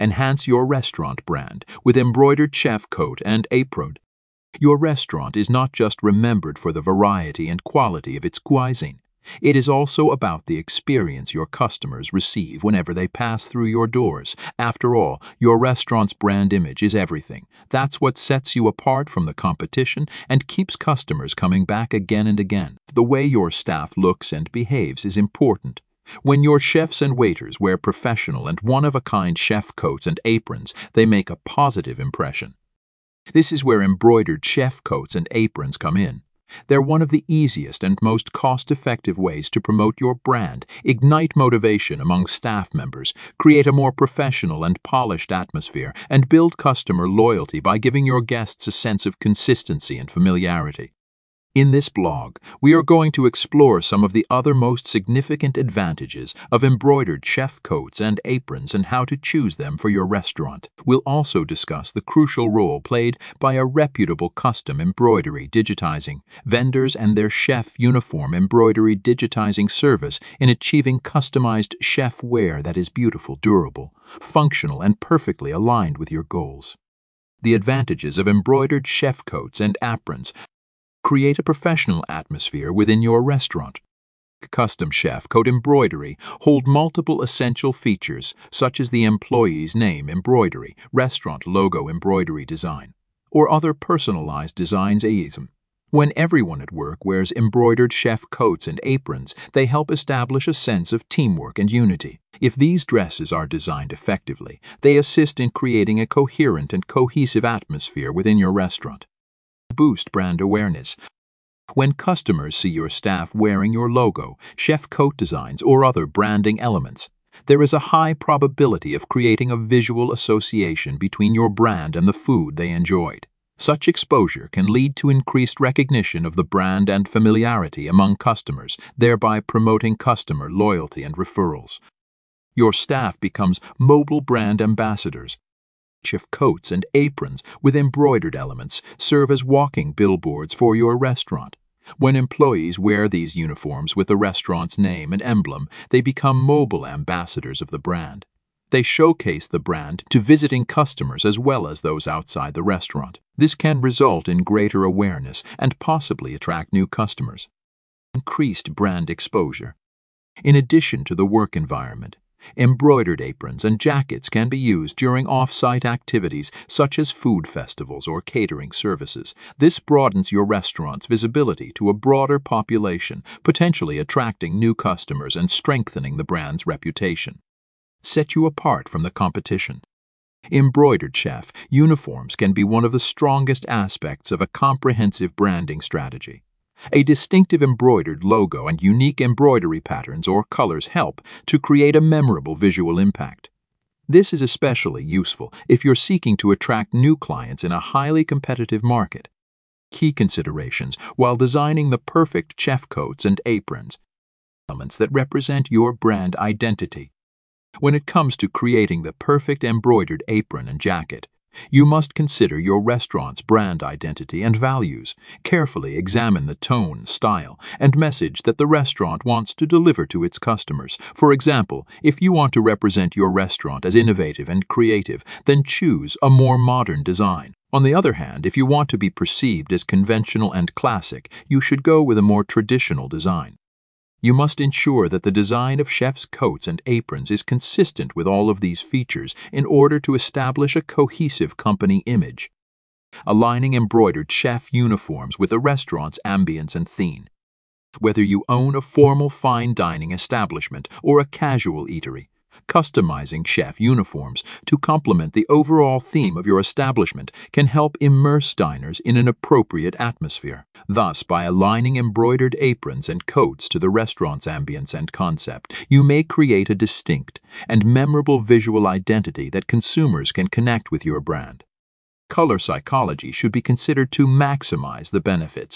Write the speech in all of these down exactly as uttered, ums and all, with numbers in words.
Enhance your restaurant brand with embroidered chef coat and apron. Your restaurant is not just remembered for the variety and quality of its cuisine. It is also about the experience your customers receive whenever they pass through your doors. After all, your restaurant's brand image is everything. That's what sets you apart from the competition and keeps customers coming back again and again. The way your staff looks and behaves is important. When your chefs and waiters wear professional and one-of-a-kind chef coats and aprons, they make a positive impression. This is where embroidered chef coats and aprons come in. They're one of the easiest and most cost-effective ways to promote your brand, ignite motivation among staff members, create a more professional and polished atmosphere, and build customer loyalty by giving your guests a sense of consistency and familiarity. In this blog, we are going to explore some of the other most significant advantages of embroidered chef coats and aprons and how to choose them for your restaurant. We'll also discuss the crucial role played by a reputable custom embroidery digitizing vendors and their chef uniform embroidery digitizing service in achieving customized chef wear that is beautiful, durable, functional, and perfectly aligned with your goals. The advantages of embroidered chef coats and aprons. Create a professional atmosphere within your restaurant. Custom chef coat embroidery hold multiple essential features such as the employee's name embroidery, restaurant logo embroidery design, or other personalized designs. When everyone at work wears embroidered chef coats and aprons, they help establish a sense of teamwork and unity. If these dresses are designed effectively, they assist in creating a coherent and cohesive atmosphere within your restaurant. Boost brand awareness. When customers see your staff wearing your logo, chef coat designs, or other branding elements, there is a high probability of creating a visual association between your brand and the food they enjoyed. Such exposure can lead to increased recognition of the brand and familiarity among customers, thereby promoting customer loyalty and referrals. Your staff becomes mobile brand ambassadors. Chef coats and aprons with embroidered elements serve as walking billboards for your restaurant. When employees wear these uniforms with the restaurant's name and emblem, they become mobile ambassadors of the brand. They showcase the brand to visiting customers as well as those outside the restaurant. This can result in greater awareness and possibly attract new customers. Increased brand exposure. In addition to the work environment, embroidered aprons and jackets can be used during off-site activities such as food festivals or catering services. This broadens your restaurant's visibility to a broader population, potentially attracting new customers and strengthening the brand's reputation. Set you apart from the competition. Embroidered chef uniforms can be one of the strongest aspects of a comprehensive branding strategy. A distinctive embroidered logo and unique embroidery patterns or colors help to create a memorable visual impact. This is especially useful if you're seeking to attract new clients in a highly competitive market. Key considerations while designing the perfect chef coats and aprons. Elements that represent your brand identity. When it comes to creating the perfect embroidered apron and jacket, you must consider your restaurant's brand identity and values. Carefully examine the tone, style, and message that the restaurant wants to deliver to its customers. For example, if you want to represent your restaurant as innovative and creative, then choose a more modern design. On the other hand, if you want to be perceived as conventional and classic, you should go with a more traditional design. You must ensure that the design of chef's coats and aprons is consistent with all of these features in order to establish a cohesive company image. Aligning embroidered chef uniforms with the restaurant's ambience and theme. Whether you own a formal fine dining establishment or a casual eatery, customizing chef uniforms to complement the overall theme of your establishment can help immerse diners in an appropriate atmosphere. Thus, by aligning embroidered aprons and coats to the restaurant's ambience and concept, you may create a distinct and memorable visual identity that consumers can connect with your brand. Color psychology should be considered to maximize the benefits.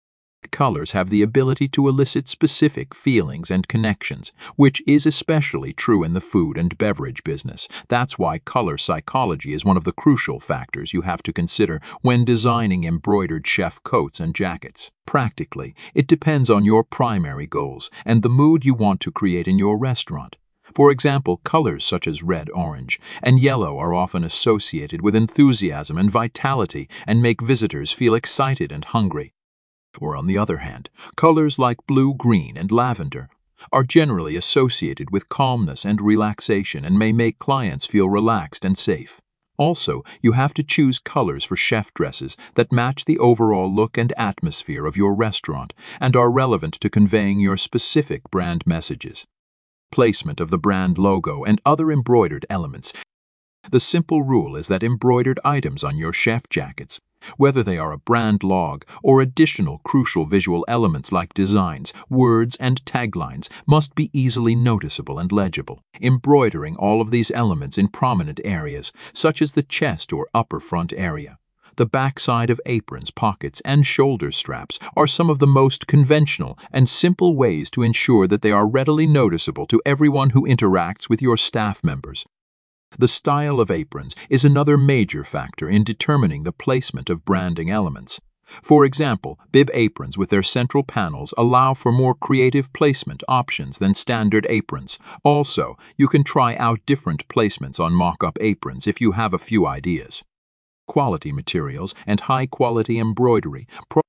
Colors have the ability to elicit specific feelings and connections, which is especially true in the food and beverage business. That's why color psychology is one of the crucial factors you have to consider when designing embroidered chef coats and jackets. Practically, it depends on your primary goals and the mood you want to create in your restaurant. For example, colors such as red, orange, and yellow are often associated with enthusiasm and vitality and make visitors feel excited and hungry. Or on the other hand, colors like blue, green, and lavender are generally associated with calmness and relaxation and may make clients feel relaxed and safe. Also, you have to choose colors for chef dresses that match the overall look and atmosphere of your restaurant and are relevant to conveying your specific brand messages. Placement of the brand logo and other embroidered elements. The simple rule is that embroidered items on your chef jackets, whether they are a brand log or additional crucial visual elements like designs, words, and taglines, must be easily noticeable and legible. Embroidering all of these elements in prominent areas, such as the chest or upper front area, the backside of aprons, pockets, and shoulder straps, are some of the most conventional and simple ways to ensure that they are readily noticeable to everyone who interacts with your staff members. The style of aprons is another major factor in determining the placement of branding elements. For example, bib aprons with their central panels allow for more creative placement options than standard aprons. Also, you can try out different placements on mock-up aprons if you have a few ideas. Quality materials and high-quality embroidery.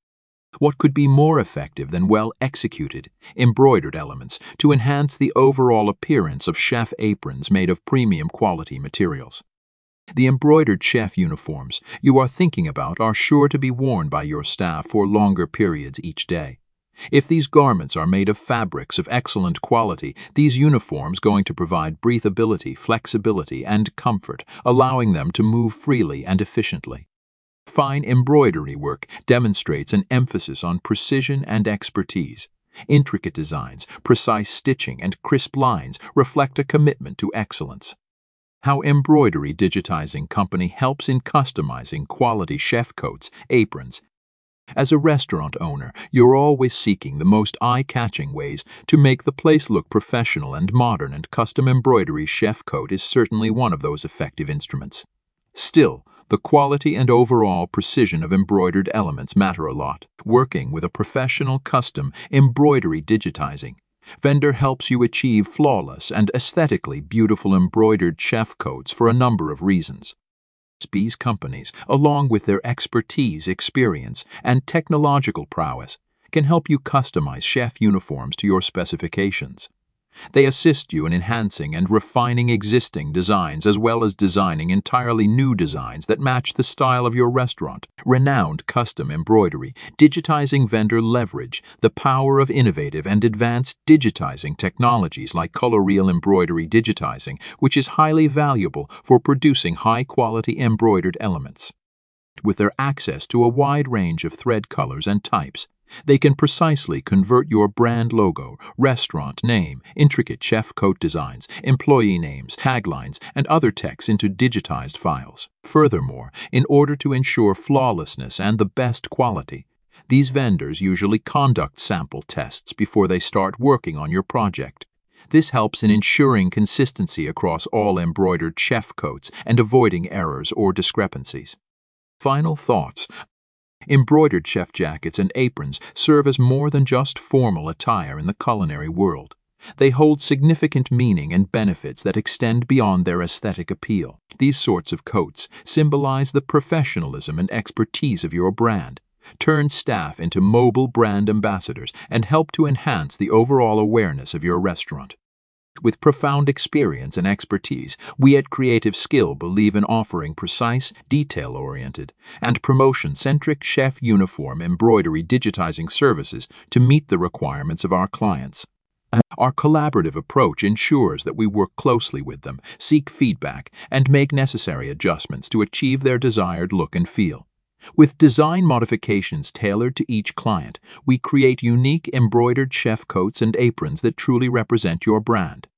What could be more effective than well-executed, embroidered elements to enhance the overall appearance of chef aprons made of premium quality materials? The embroidered chef uniforms you are thinking about are sure to be worn by your staff for longer periods each day. If these garments are made of fabrics of excellent quality, these uniforms are going to provide breathability, flexibility, and comfort, allowing them to move freely and efficiently. Fine embroidery work demonstrates an emphasis on precision and expertise. Intricate designs, precise stitching, and crisp lines reflect a commitment to excellence. How Embroidery Digitizing Company helps in customizing quality chef coats, aprons. As a restaurant owner, you're always seeking the most eye-catching ways to make the place look professional and modern, and custom embroidery chef coat is certainly one of those effective instruments. Still, the quality and overall precision of embroidered elements matter a lot. Working with a professional custom embroidery digitizing vendor helps you achieve flawless and aesthetically beautiful embroidered chef coats for a number of reasons. These companies, along with their expertise, experience, and technological prowess, can help you customize chef uniforms to your specifications. They assist you in enhancing and refining existing designs as well as designing entirely new designs that match the style of your restaurant. Renowned custom embroidery digitizing vendor leverage the power of innovative and advanced digitizing technologies like color reel embroidery digitizing, which is highly valuable for producing high-quality embroidered elements. With their access to a wide range of thread colors and types, they can precisely convert your brand logo, restaurant name, intricate chef coat designs, employee names, taglines, and other text into digitized files. Furthermore, in order to ensure flawlessness and the best quality, these vendors usually conduct sample tests before they start working on your project. This helps in ensuring consistency across all embroidered chef coats and avoiding errors or discrepancies. Final thoughts. Embroidered chef jackets and aprons serve as more than just formal attire in the culinary world. They hold significant meaning and benefits that extend beyond their aesthetic appeal. These sorts of coats symbolize the professionalism and expertise of your brand, turn staff into mobile brand ambassadors, and help to enhance the overall awareness of your restaurant. With profound experience and expertise, we at Creative Skill believe in offering precise, detail-oriented, and promotion-centric chef uniform embroidery digitizing services to meet the requirements of our clients. Our collaborative approach ensures that we work closely with them, seek feedback, and make necessary adjustments to achieve their desired look and feel. With design modifications tailored to each client, we create unique embroidered chef coats and aprons that truly represent your brand.